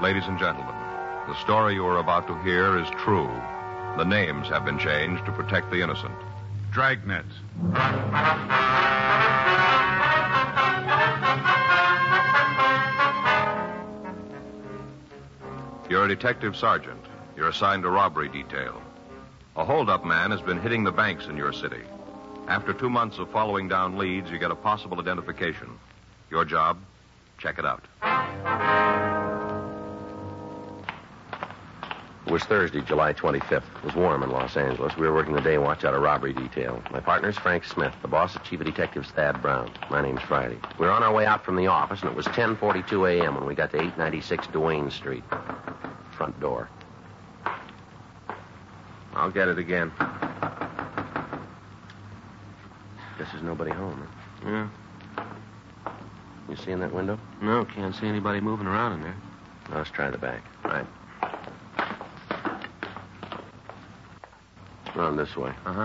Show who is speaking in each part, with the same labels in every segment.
Speaker 1: ladies and gentlemen, the story you are about to hear is true. The names have been changed to protect the innocent.
Speaker 2: Dragnet.
Speaker 1: You're a detective sergeant. You're assigned to robbery detail. A hold-up man has been hitting the banks in your city. After 2 months of following down leads, you get a possible identification. Your job? Check it out.
Speaker 3: It was Thursday, July 25th. It was warm in Los Angeles. We were working the day watch out of robbery detail. My partner's Frank Smith. The boss is Chief of Detectives Thad Brown. My name's Friday. We were on our way out from the office, and it was 10:42 a.m. when we got to 896 Duane Street. Front door. I'll get it again. Guess there's nobody home, huh?
Speaker 4: Yeah.
Speaker 3: You see in that window?
Speaker 4: No, can't see anybody moving around in there.
Speaker 3: Now, let's try the back.
Speaker 4: Right.
Speaker 3: Around this way.
Speaker 4: Uh-huh.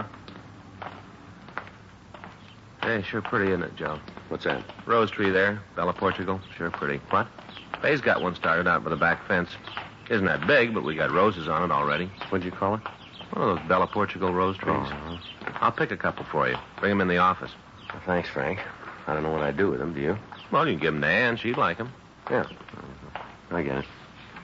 Speaker 4: Hey, sure pretty, isn't it, Joe?
Speaker 3: What's that?
Speaker 4: Rose tree there, Bella Portugal. Sure pretty.
Speaker 3: What?
Speaker 4: Fay's got one started out by the back fence. Isn't that big, but we got roses on it already.
Speaker 3: What'd you call it?
Speaker 4: One of those Bella Portugal rose trees.
Speaker 3: Oh.
Speaker 4: I'll pick a couple for you. Bring them in the office.
Speaker 3: Well, thanks, Frank. I don't know what I'd do with them, do you?
Speaker 4: Well, you can give them to Ann. She'd like them.
Speaker 3: Yeah. I get it.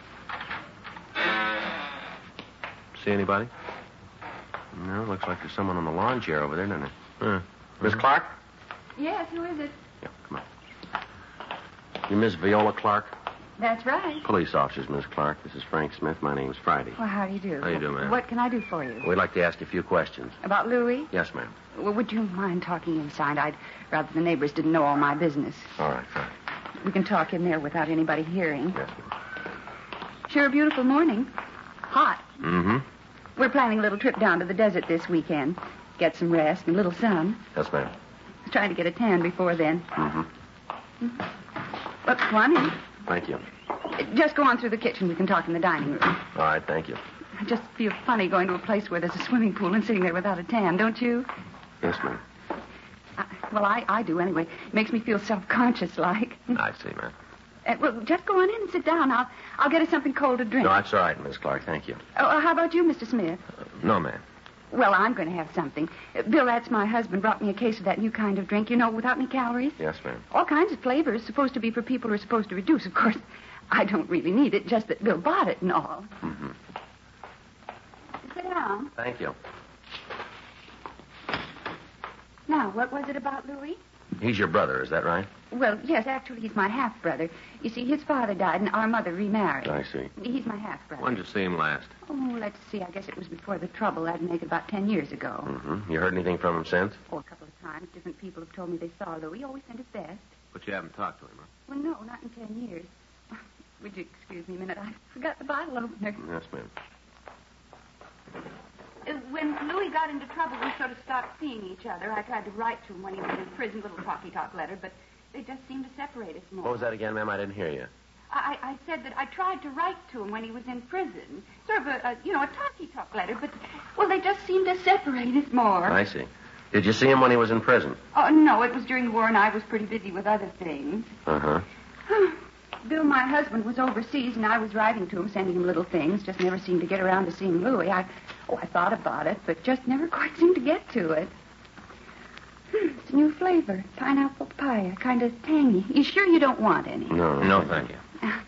Speaker 4: See anybody?
Speaker 3: No, looks like there's someone on the lawn chair over there, doesn't it?
Speaker 4: Huh.
Speaker 3: Miss Clark?
Speaker 5: Yes, who is it?
Speaker 3: Yeah, come on. You Miss Viola Clark?
Speaker 5: That's right.
Speaker 3: Police officers, Miss Clark. This is Frank Smith. My name's Friday.
Speaker 5: Well, how do you do?
Speaker 4: How you do, ma'am?
Speaker 5: What can I do for you?
Speaker 3: We'd like to ask you a few questions.
Speaker 5: About Louis?
Speaker 3: Yes, ma'am.
Speaker 5: Well, would you mind talking inside? I'd rather the neighbors didn't know all my business.
Speaker 3: All right, fine.
Speaker 5: We can talk in there without anybody hearing.
Speaker 3: Yes, ma'am.
Speaker 5: Sure, a beautiful morning. Hot.
Speaker 3: Mm-hmm.
Speaker 5: We're planning a little trip down to the desert this weekend. Get some rest and a little sun.
Speaker 3: Yes, ma'am.
Speaker 5: Trying to get a tan before then.
Speaker 3: Mm-hmm.
Speaker 5: Well, come on in.
Speaker 3: Thank you.
Speaker 5: Just go on through the kitchen. We can talk in the dining room.
Speaker 3: All right, thank you.
Speaker 5: I just feel funny going to a place where there's a swimming pool and sitting there without a tan, don't you?
Speaker 3: Yes, ma'am.
Speaker 5: I do anyway. It makes me feel self-conscious like.
Speaker 4: I see, ma'am.
Speaker 5: Well, just go on in and sit down. I'll get us something cold to drink.
Speaker 3: No, that's all right, Miss Clark. Thank you.
Speaker 5: Oh, how about you, Mr. Smith?
Speaker 4: No, ma'am.
Speaker 5: Well, I'm going to have something. Bill, that's my husband, brought me a case of that new kind of drink, you know, without any calories.
Speaker 3: Yes, ma'am.
Speaker 5: All kinds of flavors, supposed to be for people who are supposed to reduce. Of course, I don't really need it, just that Bill bought it and all.
Speaker 3: Mm-hmm.
Speaker 5: Sit down.
Speaker 3: Thank you.
Speaker 5: Now, what was it about Louis?
Speaker 3: He's your brother, is that right?
Speaker 5: Well, yes, actually, he's my half-brother. You see, his father died and our mother remarried.
Speaker 3: I see.
Speaker 5: He's my half-brother.
Speaker 4: When'd you see him last?
Speaker 5: Oh, let's see. I guess it was before the trouble. That'd make it about 10 years ago.
Speaker 3: Mm-hmm. You heard anything from him since?
Speaker 5: Oh, a couple of times. Different people have told me they saw Louis. Always sent his best.
Speaker 4: But you haven't talked to him, huh?
Speaker 5: Well, no, not in 10 years. Would you excuse me a minute? I forgot the bottle opener.
Speaker 3: Yes, ma'am.
Speaker 5: When Louis got into trouble, we sort of stopped seeing each other. I tried to write to him when he was in prison, little talky-talk letter, but they just seemed to separate us more.
Speaker 3: What was that again, ma'am? I didn't hear you.
Speaker 5: I said that I tried to write to him when he was in prison. Sort of a talky-talk letter, but, well, they just seemed to separate us more.
Speaker 3: I see. Did you see him when he was in prison?
Speaker 5: Oh, no, it was during the war, and I was pretty busy with other things.
Speaker 3: Uh-huh.
Speaker 5: Bill, my husband, was overseas, and I was writing to him, sending him little things. Just never seemed to get around to seeing Louis. I thought about it, but just never quite seemed to get to it. It's a new flavor. Pineapple papaya. Kind of tangy. You sure you don't want any?
Speaker 3: No,
Speaker 4: thank you.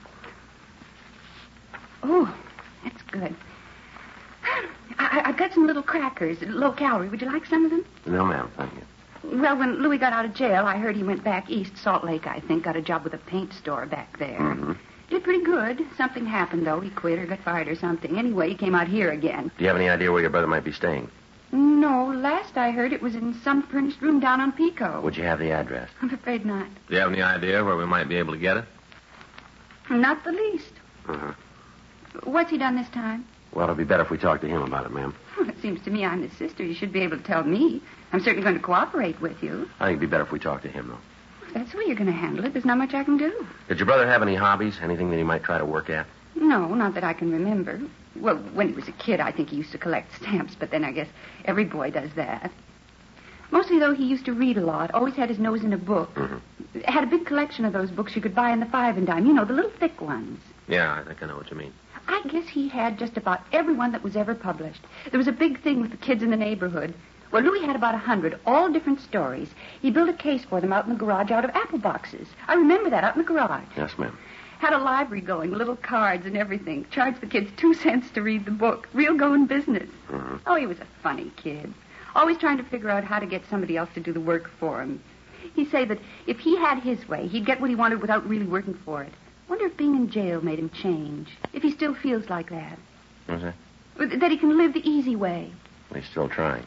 Speaker 5: Oh, that's good. I've got some little crackers, low calorie. Would you like some of them?
Speaker 3: No, ma'am, thank you.
Speaker 5: Well, when Louis got out of jail, I heard he went back east, Salt Lake, I think. Got a job with a paint store back there.
Speaker 3: Mm-hmm.
Speaker 5: Did pretty good. Something happened, though. He quit or got fired or something. Anyway, he came out here again.
Speaker 3: Do you have any idea where your brother might be staying?
Speaker 5: No, last I heard it was in some furnished room down on Pico.
Speaker 3: Would you have the address?
Speaker 5: I'm afraid not.
Speaker 4: Do you have any idea where we might be able to get it?
Speaker 5: Not the least.
Speaker 3: Uh-huh.
Speaker 5: What's he done this time?
Speaker 3: Well, it'd be better if we talked to him about it, ma'am.
Speaker 5: Well, it seems to me I'm his sister. You should be able to tell me. I'm certainly going to cooperate with you.
Speaker 3: I think it'd be better if we talked to him, though.
Speaker 5: That's the way you're going to handle it. There's not much I can do.
Speaker 3: Did your brother have any hobbies? Anything that he might try to work at?
Speaker 5: No, not that I can remember. Well, when he was a kid, I think he used to collect stamps, but then I guess every boy does that. Mostly, though, he used to read a lot. Always had his nose in a book.
Speaker 3: Mm-hmm.
Speaker 5: Had a big collection of those books you could buy in the 5 and dime. You know, the little thick ones.
Speaker 3: Yeah, I think I know what you mean.
Speaker 5: I guess he had just about everyone that was ever published. There was a big thing with the kids in the neighborhood. Well, Louis had about 100, all different stories. He built a case for them out in the garage out of apple boxes. I remember that, out in the garage.
Speaker 3: Yes, ma'am.
Speaker 5: Had a library going, little cards and everything. Charged the kids 2 cents to read the book. Real going business.
Speaker 3: Mm-hmm.
Speaker 5: Oh, he was a funny kid. Always trying to figure out how to get somebody else to do the work for him. He'd say that if he had his way, he'd get what he wanted without really working for it. Wonder if being in jail made him change. If he still feels like that.
Speaker 3: What's that?
Speaker 5: That he can live the easy way.
Speaker 3: He's still trying.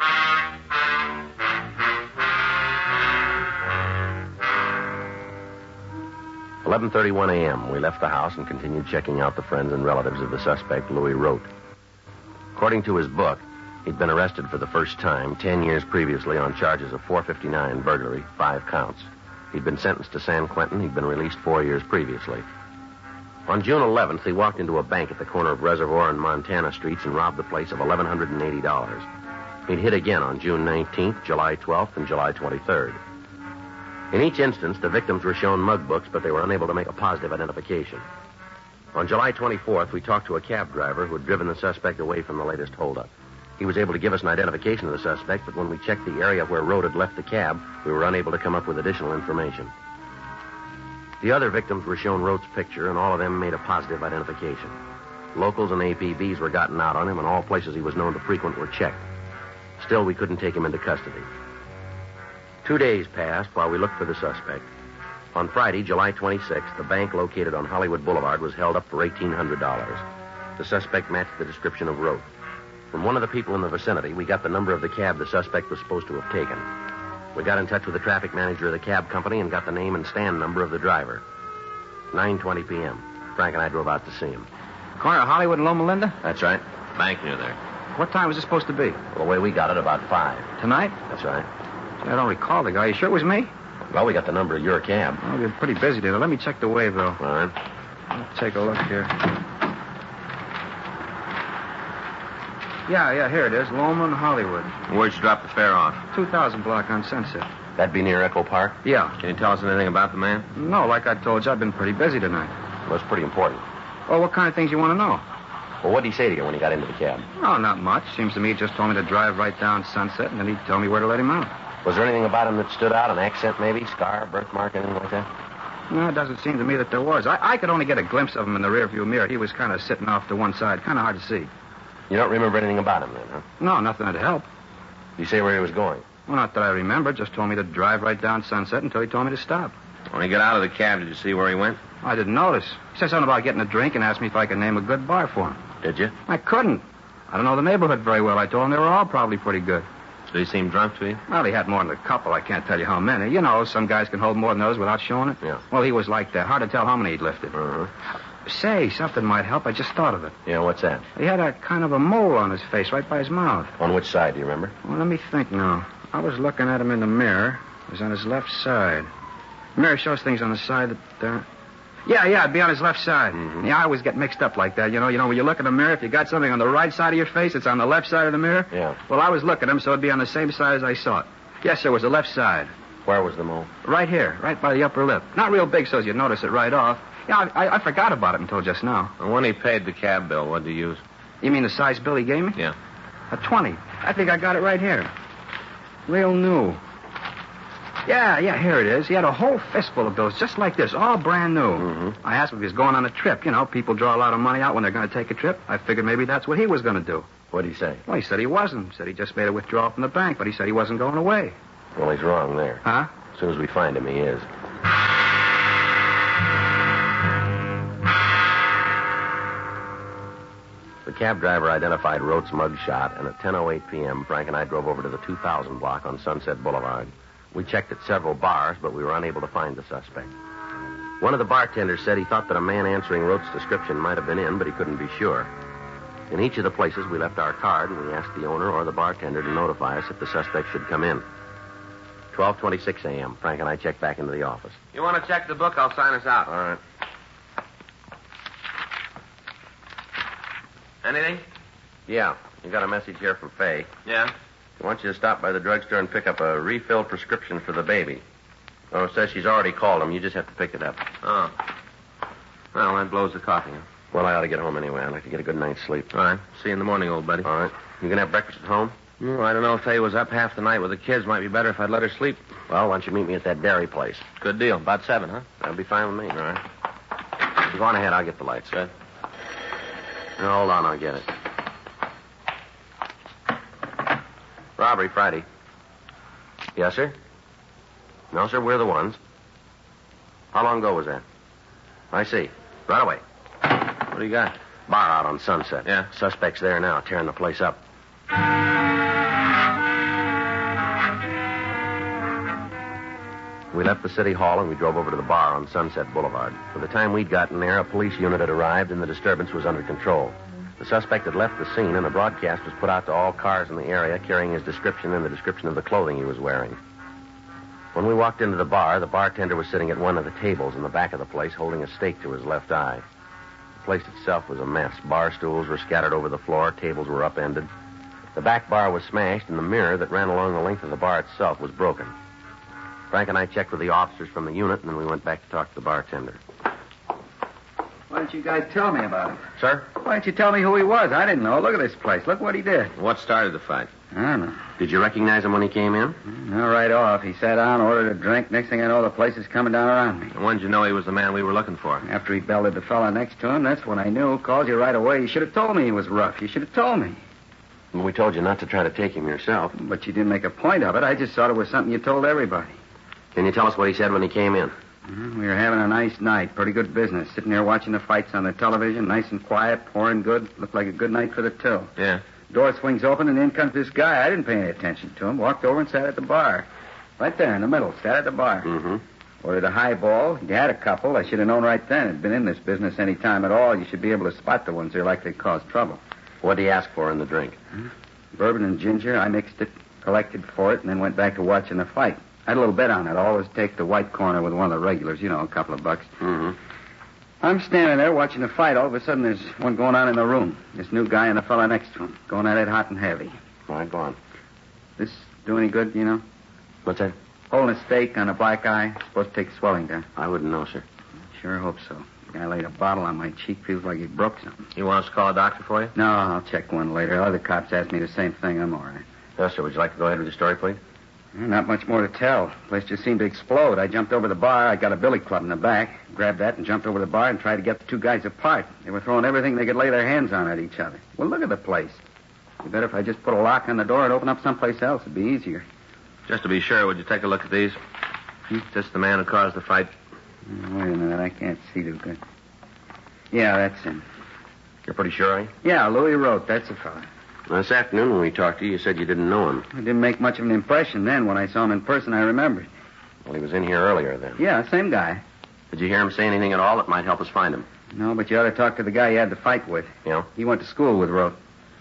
Speaker 3: 11:31 a.m. We left the house and continued checking out the friends and relatives of the suspect, Louis Rote. According to his book, he'd been arrested for the first time 10 years previously on charges of 459 burglary, 5 counts. He'd been sentenced to San Quentin. He'd been released 4 years previously. On June 11th, he walked into a bank at the corner of Reservoir and Montana Streets and robbed the place of $1,180. He'd hit again on June 19th, July 12th, and July 23rd. In each instance, the victims were shown mug books, but they were unable to make a positive identification. On July 24th, we talked to a cab driver who had driven the suspect away from the latest holdup. He was able to give us an identification of the suspect, but when we checked the area where Rote had left the cab, we were unable to come up with additional information. The other victims were shown Rote's picture, and all of them made a positive identification. Locals and APBs were gotten out on him, and all places he was known to frequent were checked. Still, we couldn't take him into custody. 2 days passed while we looked for the suspect. On Friday, July 26th, the bank located on Hollywood Boulevard was held up for $1,800. The suspect matched the description of Rote. From one of the people in the vicinity, we got the number of the cab the suspect was supposed to have taken. We got in touch with the traffic manager of the cab company and got the name and stand number of the driver. 9:20 p.m. Frank and I drove out to see him.
Speaker 2: Corner of Hollywood and Loma Linda?
Speaker 3: That's right. Bank near there.
Speaker 2: What time was it supposed to be?
Speaker 3: Well, the way we got it, about 5.
Speaker 2: Tonight?
Speaker 3: That's right.
Speaker 2: I don't recall the guy. You sure it was me?
Speaker 3: Well, we got the number of your cab.
Speaker 2: Oh, you're pretty busy today. Let me check the wave, though.
Speaker 3: All right.
Speaker 2: Let's take a look here. Yeah, here it is. Loma and Hollywood.
Speaker 4: Where'd you drop the fare off?
Speaker 2: 2000 block on Sunset.
Speaker 3: That'd be near Echo Park?
Speaker 2: Yeah.
Speaker 4: Can you tell us anything about the man?
Speaker 2: No, like I told you, I've been pretty busy tonight.
Speaker 3: Well, it's pretty important.
Speaker 2: Oh, what kind of things you want to know?
Speaker 3: Well, what'd he say to you when he got into the cab?
Speaker 2: Oh, not much. Seems to me he just told me to drive right down Sunset, and then he'd tell me where to let him out.
Speaker 3: Was there anything about him that stood out? An accent, maybe? Scar, birthmark, anything like that?
Speaker 2: No, it doesn't seem to me that there was. I could only get a glimpse of him in the rearview mirror. He was kind of sitting off to one side. Kind of hard to see.
Speaker 3: You don't remember anything about him then, huh?
Speaker 2: No, nothing to help.
Speaker 3: Did you say where he was going?
Speaker 2: Well, not that I remember. Just told me to drive right down Sunset until he told me to stop.
Speaker 4: When he got out of the cab, did you see where he went?
Speaker 2: I didn't notice. He said something about getting a drink and asked me if I could name a good bar for him.
Speaker 3: Did you?
Speaker 2: I couldn't. I don't know the neighborhood very well. I told him they were all probably pretty good.
Speaker 4: Did he seem drunk to you?
Speaker 2: Well, he had more than a couple. I can't tell you how many. You know, some guys can hold more than others without showing it.
Speaker 3: Yeah.
Speaker 2: Well, he was like that. Hard to tell how many he'd lifted.
Speaker 3: Uh-huh.
Speaker 2: Say, something might help. I just thought of it.
Speaker 3: Yeah, what's that?
Speaker 2: He had a kind of a mole on his face right by his mouth.
Speaker 3: On which side, do you remember?
Speaker 2: Well, let me think now. I was looking at him in the mirror. It was on his left side. The mirror shows things on the side that... Yeah, it'd be on his left side.
Speaker 3: Mm-hmm.
Speaker 2: Yeah, I always get mixed up like that. You know, when you look in the mirror, if you got something on the right side of your face, it's on the left side of the mirror.
Speaker 3: Yeah.
Speaker 2: Well, I was looking at him, so it'd be on the same side as I saw it. Yes, sir, it was the left side.
Speaker 3: Where was the mole?
Speaker 2: Right here, right by the upper lip. Not real big so as you'd notice it right off. Yeah, I forgot about it until just now.
Speaker 4: And when he paid the cab bill, what did he use?
Speaker 2: You mean the size bill he gave me?
Speaker 4: Yeah.
Speaker 2: A 20. I think I got it right here. Real new. Yeah, here it is. He had a whole fistful of bills just like this, all brand new.
Speaker 3: Mm-hmm.
Speaker 2: I asked him if he was going on a trip. You know, people draw a lot of money out when they're going to take a trip. I figured maybe that's what he was going to do.
Speaker 3: What'd he say?
Speaker 2: Well, he said he wasn't. He said he just made a withdrawal from the bank, but he said he wasn't going away.
Speaker 3: Well, he's wrong there.
Speaker 2: Huh?
Speaker 3: As soon as we find him, he is. The cab driver identified Rote's mug shot, and at 10:08 p.m., Frank and I drove over to the 2000 block on Sunset Boulevard. We checked at several bars, but we were unable to find the suspect. One of the bartenders said he thought that a man answering Rote's description might have been in, but he couldn't be sure. In each of the places, we left our card, and we asked the owner or the bartender to notify us if the suspect should come in. 12:26 a.m., Frank and I checked back into the office.
Speaker 4: You want to check the book? I'll sign us out.
Speaker 3: All right.
Speaker 4: Anything?
Speaker 3: Yeah, you got a message here from Faye.
Speaker 4: Yeah?
Speaker 3: She wants you to stop by the drugstore and pick up a refilled prescription for the baby. Oh, it says she's already called him. You just have to pick it up.
Speaker 4: Oh. Well, that blows the coffee, huh?
Speaker 3: Well, I ought to get home anyway. I'd like to get a good night's sleep.
Speaker 4: All right. See you in the morning, old buddy.
Speaker 3: All right. You gonna have breakfast at home?
Speaker 4: I don't know if Faye was up half the night with the kids. Might be better if I'd let her sleep.
Speaker 3: Well, why don't you meet me at that dairy place?
Speaker 4: Good deal. About 7, huh?
Speaker 3: That'll be fine with me.
Speaker 4: All right.
Speaker 3: Go on ahead. I'll get the lights.
Speaker 4: Good.
Speaker 3: No, hold on. I'll get it. Robbery, Friday. Yes, sir? No, sir. We're the ones. How long ago was that? I see. Right away.
Speaker 4: What do you got?
Speaker 3: Bar out on Sunset.
Speaker 4: Yeah?
Speaker 3: Suspects there now, tearing the place up. We left the city hall and we drove over to the bar on Sunset Boulevard. By the time we'd gotten there, a police unit had arrived and the disturbance was under control. The suspect had left the scene and a broadcast was put out to all cars in the area carrying his description and the description of the clothing he was wearing. When we walked into the bartender was sitting at one of the tables in the back of the place holding a stake to his left eye. The place itself was a mess. Bar stools were scattered over the floor, tables were upended. The back bar was smashed and the mirror that ran along the length of the bar itself was broken. Frank and I checked with the officers from the unit, and then we went back to talk to the bartender.
Speaker 2: Why didn't you guys tell me about him?
Speaker 3: Sir?
Speaker 2: Why didn't you tell me who he was? I didn't know. Look at this place. Look what he did.
Speaker 4: What started the fight?
Speaker 2: I don't know.
Speaker 3: Did you recognize him when he came in?
Speaker 2: No, right off. He sat down, ordered a drink. Next thing I know, the place is coming down around me.
Speaker 4: And when did you know he was the man we were looking for?
Speaker 2: After he belted the fella next to him, that's when I knew. Called you right away. You should have told me he was rough. You should have told me.
Speaker 3: Well, we told you not to try to take him yourself.
Speaker 2: But you didn't make a point of it. I just thought it was something you told everybody.
Speaker 3: Can you tell us what he said when he came in?
Speaker 2: We were having a nice night. Pretty good business. Sitting there watching the fights on the television. Nice and quiet. Pouring good. Looked like a good night for the till.
Speaker 4: Yeah.
Speaker 2: Door swings open, and in comes this guy. I didn't pay any attention to him. Walked over and sat at the bar. Right there in the middle. Sat at the bar.
Speaker 3: Mm-hmm.
Speaker 2: Ordered a highball. He had a couple. I should have known right then. I'd been in this business any time at all. You should be able to spot the ones that are likely to cause trouble.
Speaker 3: What did he ask for in the drink?
Speaker 2: Bourbon and ginger. I mixed it, collected for it, and then went back to watching the fight. I had a little bet on it. Always take the white corner with one of the regulars. You know, a couple of bucks.
Speaker 3: Mm-hmm.
Speaker 2: I'm standing there watching the fight. All of a sudden, there's one going on in the room. This new guy and the fella next to him. Going at it hot and heavy.
Speaker 3: All right, go on.
Speaker 2: This do any good, you know?
Speaker 3: What's that?
Speaker 2: Holding a stake on a black eye. Supposed to take swelling down.
Speaker 3: I wouldn't know, sir.
Speaker 2: Sure hope so. The guy laid a bottle on my cheek. Feels like he broke something.
Speaker 4: You want us to call a doctor for you?
Speaker 2: No, I'll check one later. Other cops asked me the same thing. I'm all right.
Speaker 3: Yes, sir. Would you like to go ahead with your story, please?
Speaker 2: Not much more to tell. The place just seemed to explode. I jumped over the bar. I got a billy club in the back. Grabbed that and jumped over the bar and tried to get the two guys apart. They were throwing everything they could lay their hands on at each other. Well, look at the place. You bet if I just put a lock on the door and open up someplace else, it'd be easier.
Speaker 4: Just to be sure, would you take a look at these? Just the man who caused the fight.
Speaker 2: Wait a minute. I can't see too good. Yeah, that's him.
Speaker 3: You're pretty sure, eh?
Speaker 2: Yeah, Louis Rote. That's the fella.
Speaker 3: This afternoon when we talked to you, you said you didn't know him.
Speaker 2: It didn't make much of an impression then. When I saw him in person, I remembered.
Speaker 3: Well, he was in here earlier then.
Speaker 2: Yeah, same guy.
Speaker 3: Did you hear him say anything at all that might help us find him?
Speaker 2: No, but you ought to talk to the guy you had the fight with.
Speaker 3: Yeah?
Speaker 2: He went to school with Rote.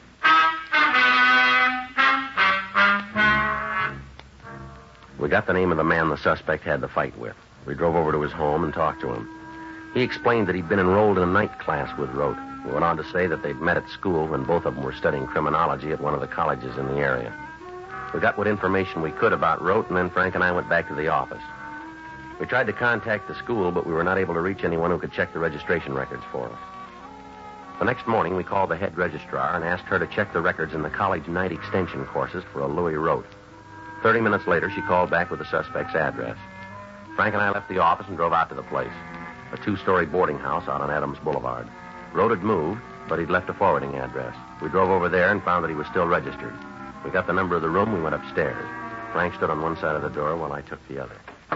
Speaker 3: We got the name of the man the suspect had the fight with. We drove over to his home and talked to him. He explained that he'd been enrolled in a night class with Rote. He went on to say that they'd met at school when both of them were studying criminology at one of the colleges in the area. We got what information we could about Rote, and then Frank and I went back to the office. We tried to contact the school, but we were not able to reach anyone who could check the registration records for us. The next morning, we called the head registrar and asked her to check the records in the college night extension courses for a Louis Rote. 30 minutes later, she called back with the suspect's address. Frank and I left the office and drove out to the place, a 2-story boarding house out on Adams Boulevard. Rote had moved, but he'd left a forwarding address. We drove over there and found that he was still registered. We got the number of the room. We went upstairs. Frank stood on one side of the door while I took the other.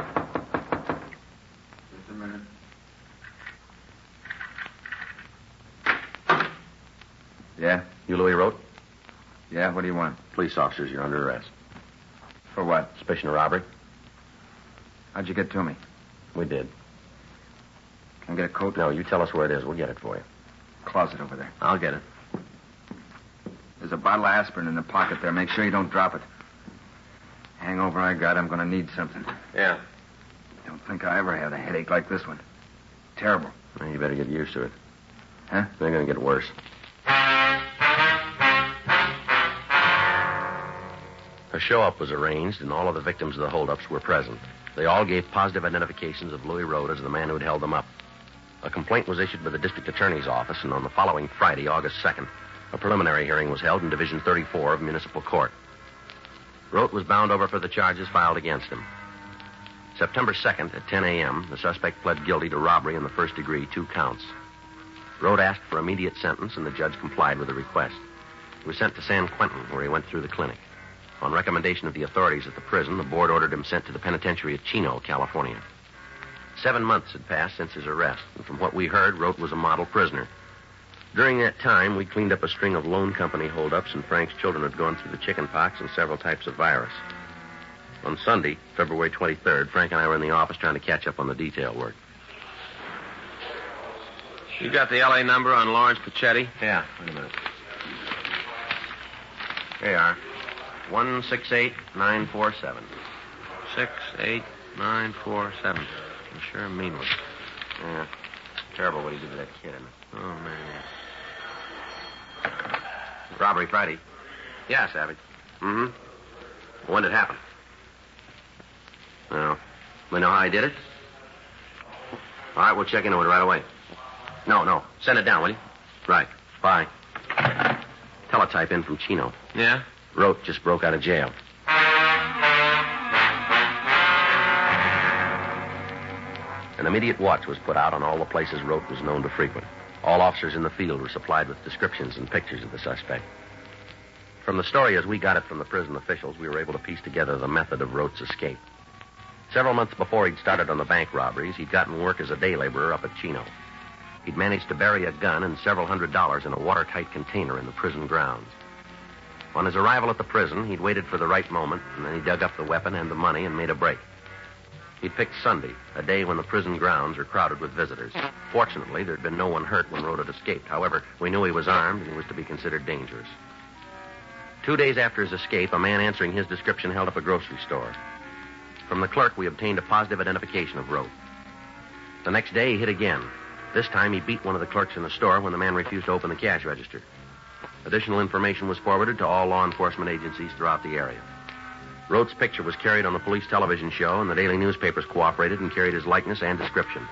Speaker 2: Just a minute. Yeah?
Speaker 3: You Louis Rote?
Speaker 2: Yeah, what do you want?
Speaker 3: Police officers, you're under arrest.
Speaker 2: For what?
Speaker 3: Suspicion of robbery?
Speaker 2: How'd you get to me?
Speaker 3: We did.
Speaker 2: Can I get a coat?
Speaker 3: No, you tell us where it is. We'll get it for you.
Speaker 2: Closet over there.
Speaker 4: I'll get it.
Speaker 2: There's a bottle of aspirin in the pocket there. Make sure you don't drop it. Hangover I got, I'm going to need something.
Speaker 3: Yeah.
Speaker 2: Don't think I ever had a headache like this one. Terrible.
Speaker 3: Well, you better get used to it.
Speaker 2: Huh?
Speaker 3: They're going to get worse. A show-up was arranged, and all of the victims of the holdups were present. They all gave positive identifications of Louis Rote as the man who'd held them up. A complaint was issued by the district attorney's office, and on the following Friday, August 2nd, a preliminary hearing was held in Division 34 of Municipal Court. Rote was bound over for the charges filed against him. September 2nd at 10 a.m., the suspect pled guilty to robbery in the first degree, 2 counts. Rote asked for immediate sentence, and the judge complied with the request. He was sent to San Quentin, where he went through the clinic. On recommendation of the authorities at the prison, the board ordered him sent to the penitentiary at Chino, California. 7 months had passed since his arrest, and from what we heard, Rote was a model prisoner. During that time, we cleaned up a string of loan company holdups, and Frank's children had gone through the chicken pox and several types of virus. On Sunday, February 23rd, Frank and I were in the office trying to catch up on the detail work.
Speaker 4: You got the L.A. number on Lawrence Pachetti?
Speaker 3: Yeah, wait a minute. Here you are. 168947.
Speaker 4: 68947. You sure a mean one.
Speaker 3: Yeah. Terrible what he did to that kid, isn't it?
Speaker 4: Oh, man.
Speaker 3: Robbery Friday. Yeah, Savage. Mm-hmm. When did it happen? No. We know how he did it? All right, we'll check into it right away. No. Send it down, will you? Right. Bye. Teletype in from Chino.
Speaker 4: Yeah?
Speaker 3: Rote just broke out of jail. An immediate watch was put out on all the places Rote was known to frequent. All officers in the field were supplied with descriptions and pictures of the suspect. From the story as we got it from the prison officials, we were able to piece together the method of Rote's escape. Several months before he'd started on the bank robberies, he'd gotten work as a day laborer up at Chino. He'd managed to bury a gun and several $100s in a watertight container in the prison grounds. On his arrival at the prison, he'd waited for the right moment, and then he dug up the weapon and the money and made a break. He'd picked Sunday, a day when the prison grounds were crowded with visitors. Fortunately, there'd been no one hurt when Rote had escaped. However, we knew he was armed and he was to be considered dangerous. 2 days after his escape, a man answering his description held up a grocery store. From the clerk, we obtained a positive identification of Rote. The next day, he hit again. This time, he beat one of the clerks in the store when the man refused to open the cash register. Additional information was forwarded to all law enforcement agencies throughout the area. Rote's picture was carried on the police television show, and the daily newspapers cooperated and carried his likeness and description.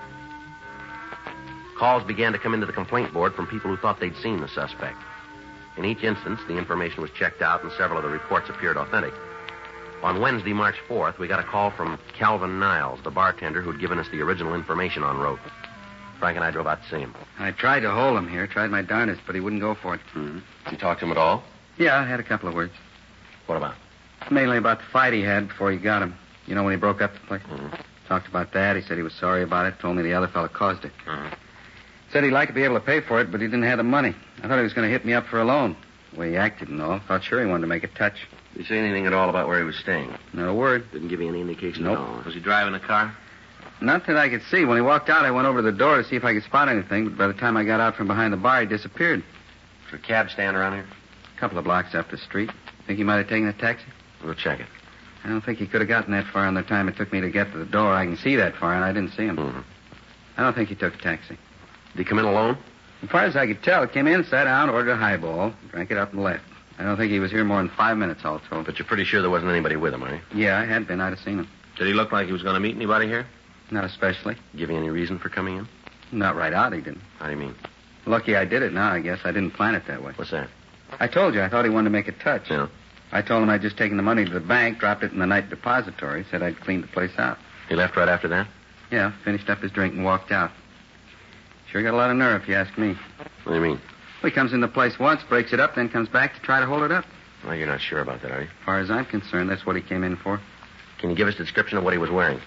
Speaker 3: Calls began to come into the complaint board from people who thought they'd seen the suspect. In each instance, the information was checked out, and several of the reports appeared authentic. On Wednesday, March 4th, we got a call from Calvin Niles, the bartender who'd given us the original information on Rote. Frank and I drove out to see him.
Speaker 2: I tried to hold him here, tried my darnest, but he wouldn't go for it.
Speaker 3: Mm-hmm. Did you talk to him at all?
Speaker 2: Yeah, I had a couple of words.
Speaker 3: What about?
Speaker 2: Mainly about the fight he had before he got him. You know, when he broke up the place?
Speaker 3: Mm-hmm.
Speaker 2: Talked about that. He said he was sorry about it. Told me the other fellow caused it.
Speaker 3: Mm-hmm.
Speaker 2: Said he'd like to be able to pay for it, but he didn't have the money. I thought he was going to hit me up for a loan. The way he acted and all. Thought sure he wanted to make a touch.
Speaker 3: Did he say anything at all about where he was staying?
Speaker 2: Not a word.
Speaker 3: Didn't give you any indication
Speaker 2: Nope.
Speaker 3: at all?
Speaker 4: Was he driving a car?
Speaker 2: Not that I could see. When he walked out, I went over to the door to see if I could spot anything, but by the time I got out from behind the bar, he disappeared.
Speaker 3: Is there a cab stand around here?
Speaker 2: A couple of blocks up the street. Think he might have taken a taxi?
Speaker 3: We'll check it.
Speaker 2: I don't think he could have gotten that far in the time it took me to get to the door. I can see that far, and I didn't see him.
Speaker 3: Mm-hmm.
Speaker 2: I don't think he took a taxi.
Speaker 3: Did he come in alone?
Speaker 2: As far as I could tell, he came in, sat down, ordered a highball, drank it up and left. I don't think he was here more than 5 minutes, all told.
Speaker 3: But you're pretty sure there wasn't anybody with him, are you?
Speaker 2: Yeah, I had been. I'd have seen him.
Speaker 4: Did he look like he was going to meet anybody here?
Speaker 2: Not especially.
Speaker 3: Give you any reason for coming in?
Speaker 2: Not right out, he didn't.
Speaker 3: How do you mean?
Speaker 2: Lucky I did it now, I guess. I didn't plan it that way.
Speaker 3: What's that?
Speaker 2: I told you I thought he wanted to make a touch.
Speaker 3: Yeah.
Speaker 2: I told him I'd just taken the money to the bank, dropped it in the night depository, said I'd cleaned the place out.
Speaker 3: He left right after that?
Speaker 2: Yeah, finished up his drink and walked out. Sure got a lot of nerve, if you ask me.
Speaker 3: What do you mean?
Speaker 2: Well, he comes in the place once, breaks it up, then comes back to try to hold it up.
Speaker 3: Well, you're not sure about that, are you?
Speaker 2: As far as I'm concerned, that's what he came in for.
Speaker 3: Can you give us a description of what he was wearing?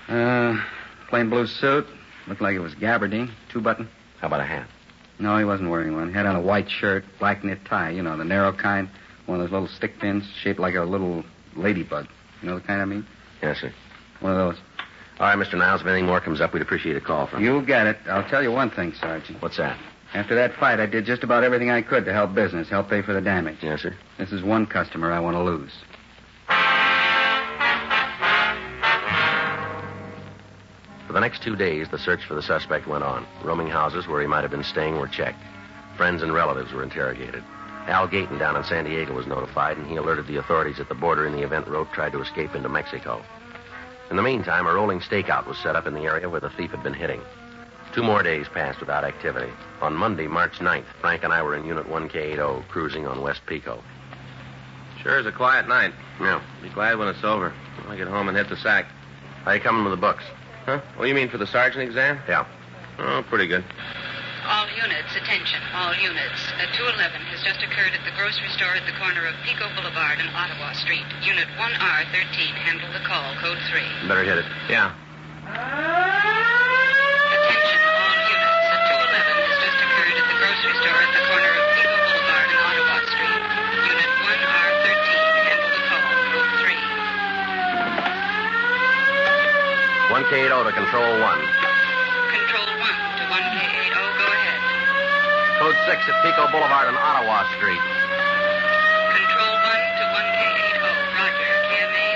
Speaker 2: Plain blue suit. Looked like it was gabardine, 2-button.
Speaker 3: How about a hat?
Speaker 2: No, he wasn't wearing one. Had on a white shirt, black knit tie, you know, the narrow kind. One of those little stick pins shaped like a little ladybug. You know the kind I mean?
Speaker 3: Yes, sir.
Speaker 2: One of those.
Speaker 3: All right, Mr. Niles, if anything more comes up, we'd appreciate a call from you.
Speaker 2: You get it. I'll tell you one thing, Sergeant.
Speaker 3: What's that?
Speaker 2: After that fight, I did just about everything I could to help business, help pay for the damage.
Speaker 3: Yes, sir.
Speaker 2: This is one customer I want to lose.
Speaker 3: For the next 2 days, the search for the suspect went on. Roaming houses where he might have been staying were checked. Friends and relatives were interrogated. Al Gayton down in San Diego was notified, and he alerted the authorities at the border in the event Rote tried to escape into Mexico. In the meantime, a rolling stakeout was set up in the area where the thief had been hitting. 2 more days passed without activity. On Monday, March 9th, Frank and I were in Unit 1K80, cruising on West Pico.
Speaker 4: Sure is a quiet night.
Speaker 3: Yeah.
Speaker 4: Be glad when it's over. I'll get home and hit the sack.
Speaker 3: How you coming with the books?
Speaker 4: Huh? Oh, you mean for the sergeant exam?
Speaker 3: Yeah.
Speaker 4: Oh, pretty good.
Speaker 6: All units, attention, all units. A 211 has just occurred at the grocery store at the corner of Pico Boulevard and Ottawa Street. Unit 1R13, handle the call, code 3.
Speaker 3: Better hit it.
Speaker 4: Yeah.
Speaker 6: Attention, all units. A 211 has just occurred at the grocery store at the corner of Pico Boulevard and Ottawa Street. Unit 1R13, handle the call, code 3.
Speaker 3: 1K80 to Control 1.
Speaker 6: Control 1 to 1K80, go ahead.
Speaker 3: Code 6 at Pico Boulevard and Ottawa Street.
Speaker 6: Control 1 to 1K80, roger, KMA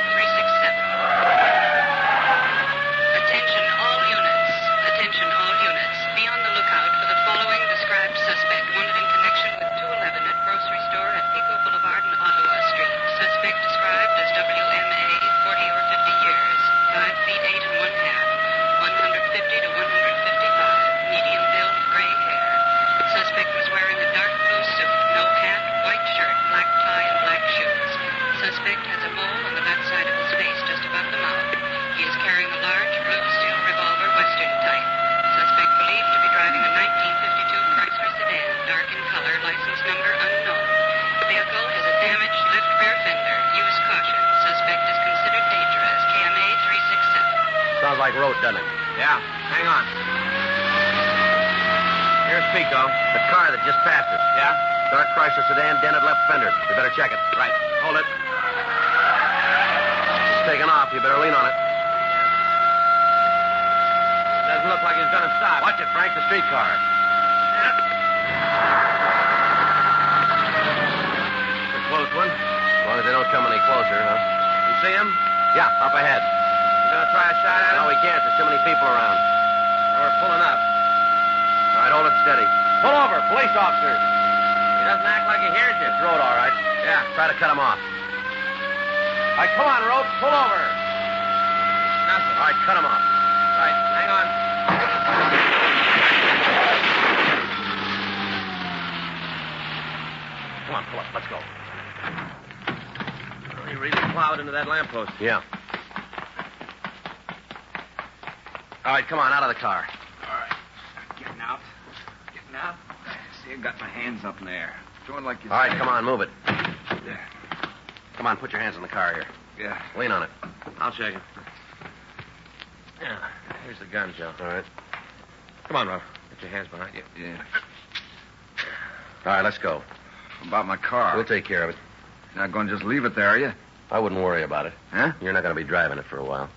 Speaker 6: 367. Attention all units. Attention all units. Be on the lookout for the following described suspect wanted in connection with 211 at grocery store at Pico Boulevard and Ottawa Street. Suspect described as WMA, 40 or 50 years, 5 feet 8 and 1/2, 150 to 155, medium build, gray hair. Suspect was wearing a dark blue suit, no hat, white shirt, black tie, and black shoes. Suspect has a mole on the left side of his face, just above the mouth. He is carrying a large blue steel revolver, Western type. Suspect believed to be driving a 1952 Chrysler sedan, dark in color, license number unknown. Vehicle has a damaged left rear fender. Use caution. Suspect is considered dangerous. KMA 367.
Speaker 3: Sounds like Rote, doesn't it?
Speaker 4: Yeah. Hang on. Here's Pico.
Speaker 3: The car that just passed us.
Speaker 4: Yeah?
Speaker 3: Dark Chrysler sedan, dented left fender. You better check it.
Speaker 4: Right. Hold it.
Speaker 3: It's taken off. You better lean on it.
Speaker 4: Doesn't look like he's gonna stop.
Speaker 3: Watch it, Frank. The streetcar.
Speaker 4: It's a close one.
Speaker 3: As long as they don't come any closer, huh?
Speaker 4: You see him?
Speaker 3: Yeah, up ahead.
Speaker 4: You gonna try a shot at him?
Speaker 3: No, we can't. There's too many people around.
Speaker 4: We're pulling up.
Speaker 3: All right, hold it steady. Pull over. Police officer.
Speaker 4: He doesn't act like he hears you.
Speaker 3: It's Rote, all right.
Speaker 4: Yeah.
Speaker 3: Try to cut him off. All right, come on, Rote. Pull over.
Speaker 4: Nothing.
Speaker 3: All right, cut him off.
Speaker 4: Right. Hang on.
Speaker 3: Come on, pull up. Let's go.
Speaker 4: Oh, he really plowed into that lamppost.
Speaker 3: Yeah. All right, come on, out of the car.
Speaker 2: All right. Getting out. See, I got my hands up in the air. Doing like you
Speaker 3: All right,
Speaker 2: say.
Speaker 3: come on, move it.
Speaker 2: There.
Speaker 3: Come on, put your hands in the car here.
Speaker 2: Yeah.
Speaker 3: Lean on it.
Speaker 4: I'll check it. Yeah. Here's the gun, Joe.
Speaker 3: All right.
Speaker 4: Come on, Rob. Get your hands behind you.
Speaker 2: Yeah.
Speaker 3: All right, let's go.
Speaker 2: About my car.
Speaker 3: We'll take care of it.
Speaker 2: You're not going to just leave it there, are you?
Speaker 3: I wouldn't worry about it.
Speaker 2: Huh?
Speaker 3: You're not going to be driving it for a while.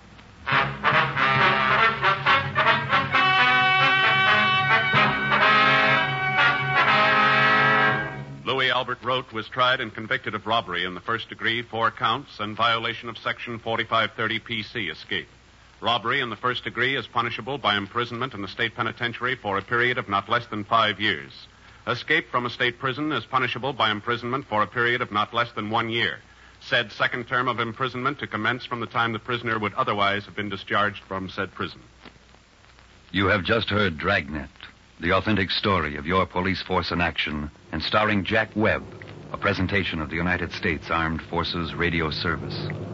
Speaker 7: Louis Albert Rote was tried and convicted of robbery in the first degree, 4 counts, and violation of Section 4530 PC, escape. Robbery in the first degree is punishable by imprisonment in the state penitentiary for a period of not less than 5 years. Escape from a state prison is punishable by imprisonment for a period of not less than 1 year. Said second term of imprisonment to commence from the time the prisoner would otherwise have been discharged from said prison.
Speaker 8: You have just heard Dragnet, the authentic story of your police force in action, and starring Jack Webb, a presentation of the United States Armed Forces Radio Service.